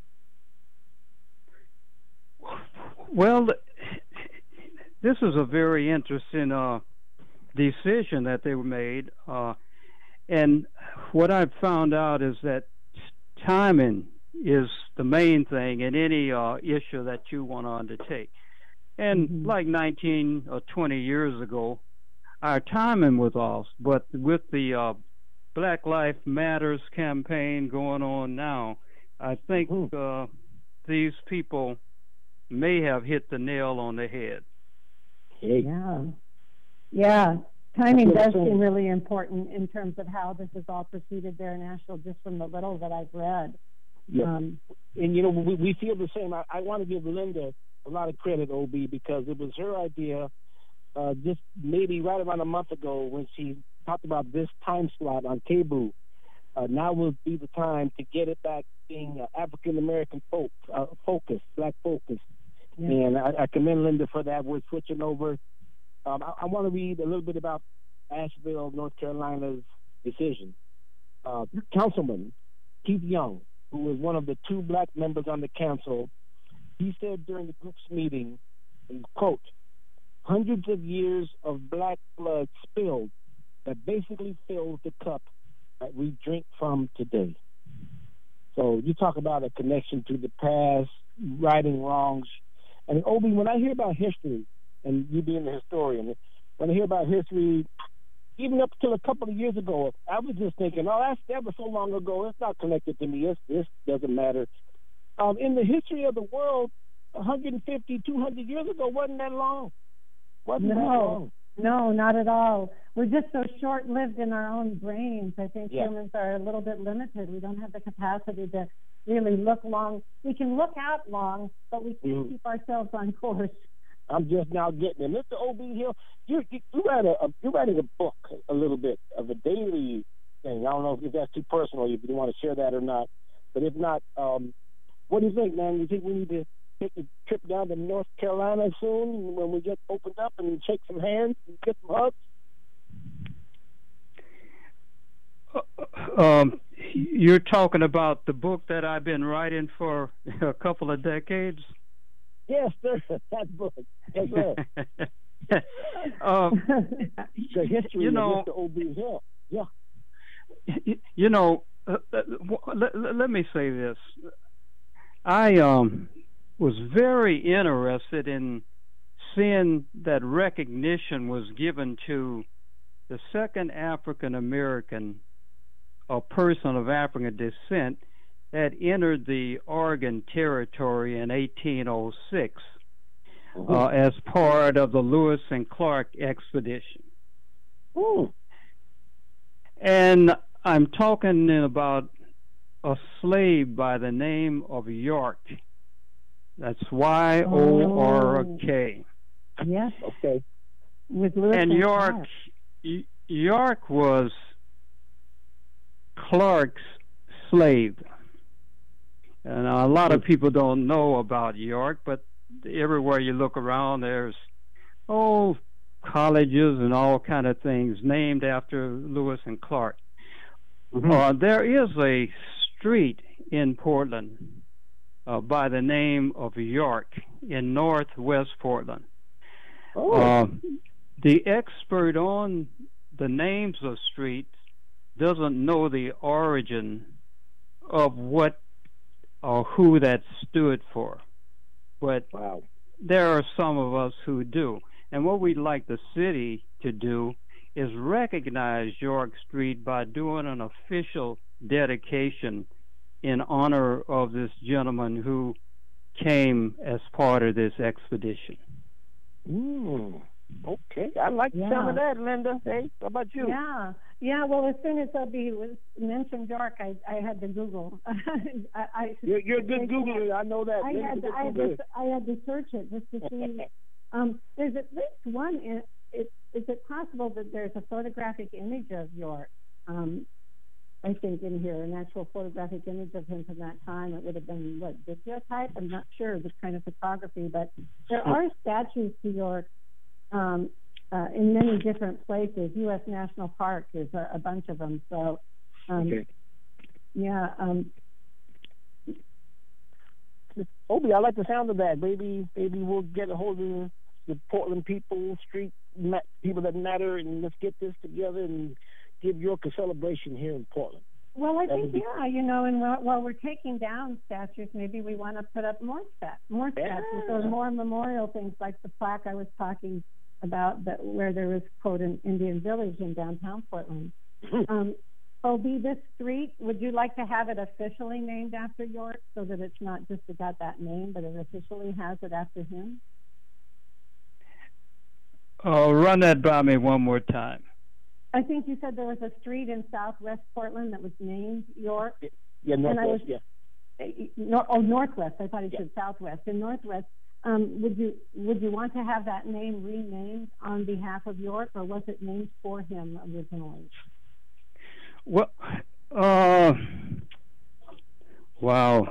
Well, this is a very interesting decision that they made. And what I've found out is that timing is the main thing in any issue that you want to undertake. And like 19 or 20 years ago, our timing was off. But with the Black Lives Matters campaign going on now, I think these people may have hit the nail on the head. Yeah. Timing does seem really important in terms of how this has all proceeded there in Asheville, just from the little that I've read. Yeah. And, we feel the same. I want to give Linda a lot of credit, OB, because it was her idea just maybe right around a month ago when she talked about this time slot on KBOO. Now will be the time to get it back being African-American focused, Black focused. Yeah. And I commend Linda for that. We're switching over. I want to read a little bit about Asheville, North Carolina's decision. Councilman Keith Young, who was one of the 2 Black members on the council, he said during the group's meeting, quote, "Hundreds of years of Black blood spilled that basically fills the cup that we drink from today." So you talk about a connection to the past, righting wrongs. And Obi, when I hear about history, and you being a historian, when I hear about history, even up till a couple of years ago, I was just thinking, that was so long ago, it's not connected to me, this doesn't matter. In the history of the world, 150, 200 years ago wasn't that long. No, not at all. we're just so short-lived in our own brains. I think Yeah. humans are a little bit limited. We don't have the capacity to really look long. We can look out long, but we can't keep ourselves on course. I'm just now getting it. Mr. O.B. Hill, you're writing a book a little bit of a daily thing. I don't know if that's too personal, if you want to share that or not. But if not, what do you think, man? You think we need to take a trip down to North Carolina soon when we get opened up and shake some hands and get some hugs? You're talking about the book that I've been writing for a couple of decades? Yes, sir. That book. Yes, sir. The history of Mr. O.B. Hill. Yeah. You know, let me say this. I was very interested in seeing that recognition was given to the second African American, a person of African descent, that entered the Oregon Territory in 1806 as part of the Lewis and Clark expedition. Ooh. And I'm talking about a slave by the name of York. That's Y-O-R-K. Yes. Okay. With Lewis and York was Clark's slave. And a lot of people don't know about York, but everywhere you look around, there's colleges and all kind of things named after Lewis and Clark. There is a street in Portland by the name of York in northwest Portland. The expert on the names of streets doesn't know the origin of what or who that stood for. But there are some of us who do. And what we'd like the city to do is recognize York Street by doing an official dedication in honor of this gentleman who came as part of this expedition. Okay. I like the sound of that, Linda. Hey, how about you? Yeah. Well, as soon as O.B. mentioned York, I had to Google. You're a good Googler. I know that. I had to search it just to see. There's at least one. Is it possible that there's a photographic image of York? I think in here, an actual photographic image of him from that time. It would have been videotype. I'm not sure the kind of photography, but there are statues to York in many different places. U.S. National Park is a bunch of them. So, Obi, I like the sound of that. Maybe we'll get a hold of the Portland people, street people that matter, and let's get this together and give York a celebration here in Portland. Well, I think, and while we're taking down statues, maybe we want to put up more statues or more memorial things like the plaque I was talking about where there was, quote, an Indian village in downtown Portland. O.B., this street, would you like to have it officially named after York so that it's not just got that name, but it officially has it after him? Run that by me one more time. I think you said there was a street in southwest Portland that was named York. Yeah, northwest, Northwest. I thought you said southwest. In northwest, would you want to have that name renamed on behalf of York, or was it named for him originally? Well, wow.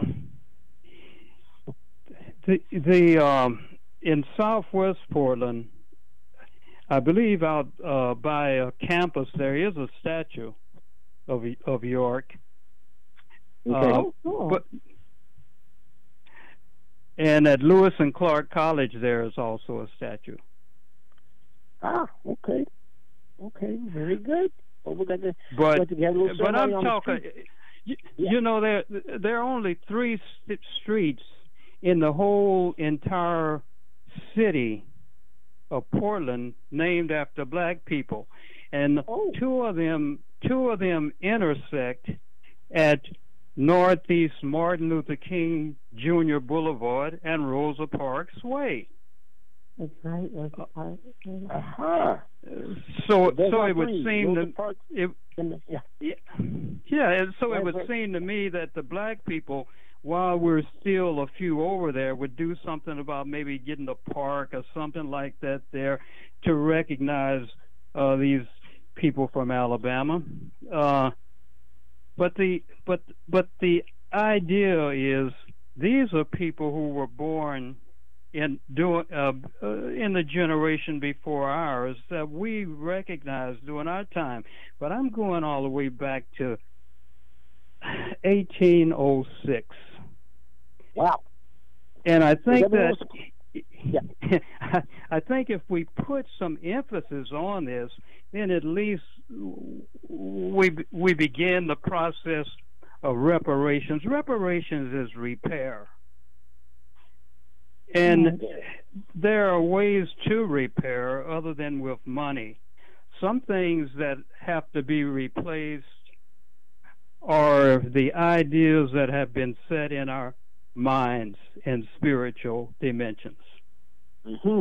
The in southwest Portland, I believe out by a campus there is a statue of York. Cool. And at Lewis and Clark College there is also a statue. Okay, very good. Well, but I'm talking. There are only 3 streets in the whole entire city of Portland named after black people, and two of them intersect at Northeast Martin Luther King Jr. Boulevard and Rosa Parks Way. That's right. So it would seem that so it would seem to me that the black people, while we're still a few over there, would do something about maybe getting a park or something like that there to recognize these people from Alabama. But the idea is these are people who were born in the generation before ours that we recognized during our time. But I'm going all the way back to 1806. Wow. And I think I think if we put some emphasis on this, then at least we begin the process of reparations. Reparations is repair. And there are ways to repair other than with money. Some things that have to be replaced are the ideas that have been set in our minds and spiritual dimensions. Mm-hmm.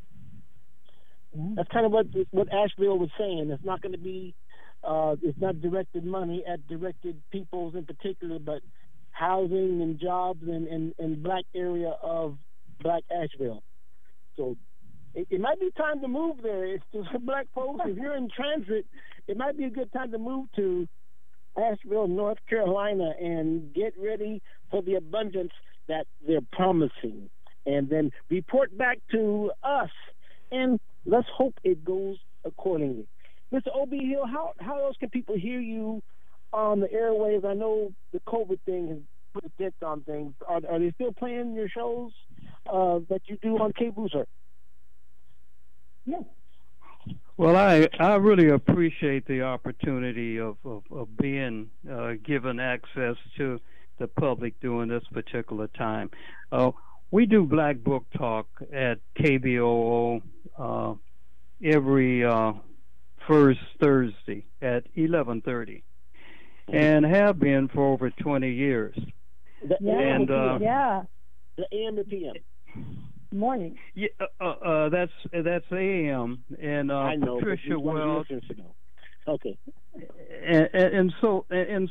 That's kind of what Asheville was saying. It's not going to be, it's not directed money at directed peoples in particular, but housing and jobs and black area of Black Asheville. So it might be time to move there. It's just black folks. If you're in transit, it might be a good time to move to Asheville, North Carolina, and get ready for the abundance that they're promising. And then report back to us, and let's hope it goes accordingly. Mr. O.B. Hill, how else can people hear you on the airwaves? I know the COVID thing has put a dent on things. Are they still playing your shows that you do on K-Boozer? Yes. Well, I really appreciate the opportunity of being given access to the public during this particular time. We do Black Book Talk at KBOO every first Thursday at 11:30, and have been for over 20 years. The AM or PM? Morning. Yeah, that's AM, and I know, Patricia Wells. Okay. And so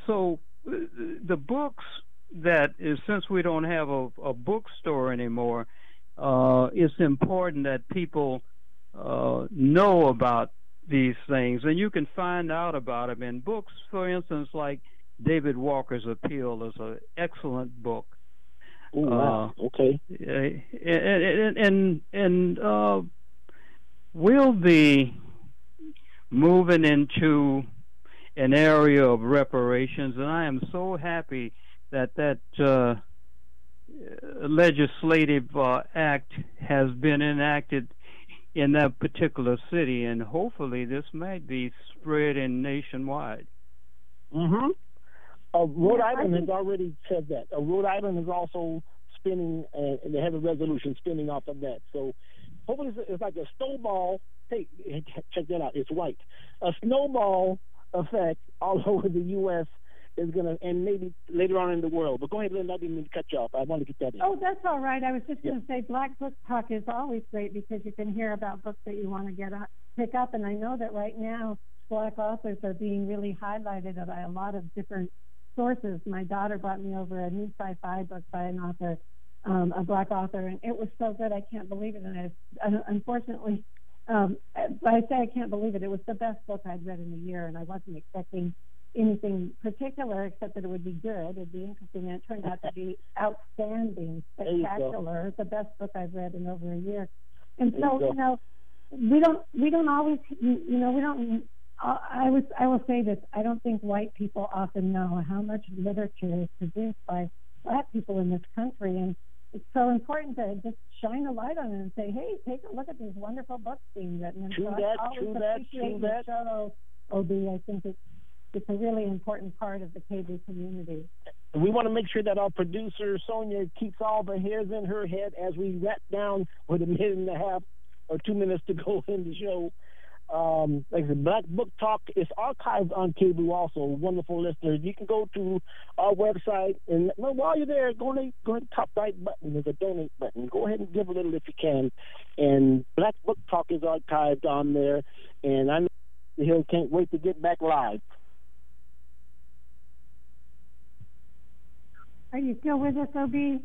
the books that is, since we don't have a bookstore anymore, it's important that people know about these things, and you can find out about them in books. For instance, like David Walker's Appeal is an excellent book. Oh, wow. Okay. And we'll be moving into an area of reparations, and I am so happy that legislative act has been enacted in that particular city, and hopefully this might be spread in nationwide. Mm-hmm. Rhode Island has already said that. Rhode Island is also spinning, and they have a resolution spinning off of that. So hopefully it's like a snowball. Hey, check that out. It's white. A snowball effect all over the U.S. is going to, and maybe later on in the world. But go ahead, Linda. I didn't mean to cut you off. I want to get that in. Oh, that's all right. I was just going to say Black Book Talk is always great because you can hear about books that you want to pick up. And I know that right now Black authors are being really highlighted by a lot of different sources. My daughter brought me over a new sci-fi book by an author, a Black author, and it was so good I can't believe it. And unfortunately, I say I can't believe it. It was the best book I'd read in a year, and I wasn't expecting anything particular except that it would be good, it'd be interesting, and it turned out to be outstanding, spectacular, the best book I've read in over a year. And so, we don't always, I will say this, I don't think white people often know how much literature is produced by Black people in this country, and it's so important to just shine a light on it and say, hey, take a look at these wonderful books being written. And True so that. the show, OB. I think it's a really important part of the KB community. We want to make sure that our producer, Sonia, keeps all the hairs in her head as we wrap down with a minute and a half or 2 minutes to go in the show. Like I said, Black Book Talk is archived on KBOO also. Wonderful listeners. You can go to our website, and while you're there, go to the top right button. There's a donate button. Go ahead and give a little if you can. and Black Book Talk is archived on there, and I know the Hill can't wait to get back live. Are you still with us, OB?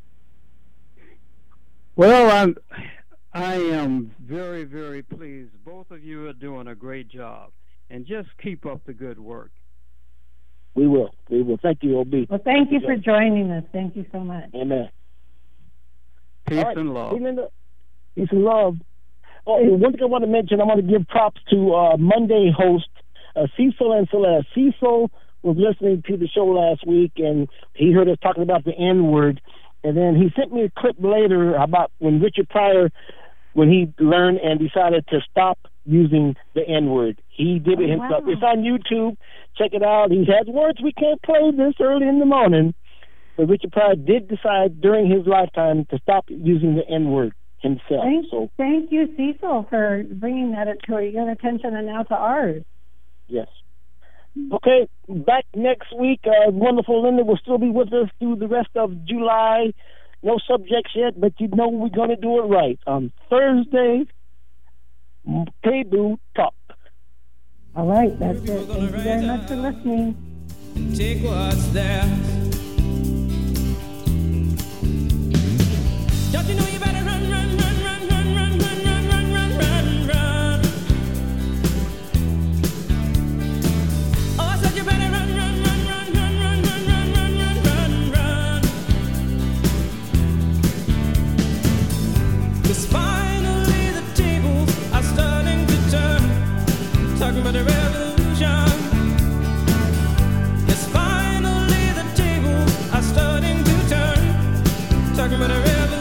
Well, I am very, very pleased. Both of you are doing a great job, and just keep up the good work. We will. Thank you, OB. Well, thank you for joining us. Thank you so much. Amen. Peace and love. Peace and love. Oh, one thing I want to mention, I want to give props to Monday host Cecil and Celeste. Cecil was listening to the show last week, and he heard us talking about the N-word, and then he sent me a clip later about when Richard Pryor, when he learned and decided to stop using the N-word. He did it himself. Wow. It's on YouTube. Check it out. He has words. We can't play this early in the morning, but Richard Pryor did decide during his lifetime to stop using the N-word himself. Thank you, Cecil, for bringing that to your attention and now to ours. Yes. Okay, back next week. Wonderful Linda will still be with us through the rest of July. No subjects yet, but you know we're going to do it right. On Thursday, KBOO Talk. All right, that's it. Thank you very much for listening. Take what's there. Don't you know you better run, run, run, run, run, run, run, run, run, run, run, run. Oh, I said you better run, run, run, run, run, run, run, run, run, run, run, run. 'Cause finally the tables are starting to turn. Talking about the revolution. Yes, finally the tables are starting to turn. Talking about a revolution.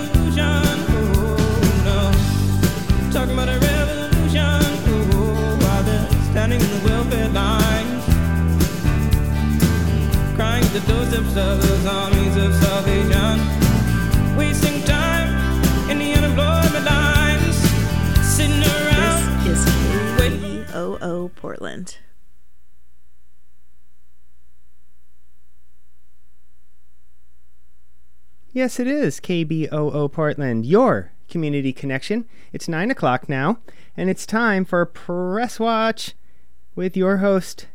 Talking about a revolution, while they're standing in the welfare lines, crying at the doorsteps of those armies of salvation, wasting time in the unemployment lines, sitting around. This is KBOO Portland. Yes, it is KBOO Portland, your community connection. It's 9 o'clock now, and it's time for Press Watch with your host,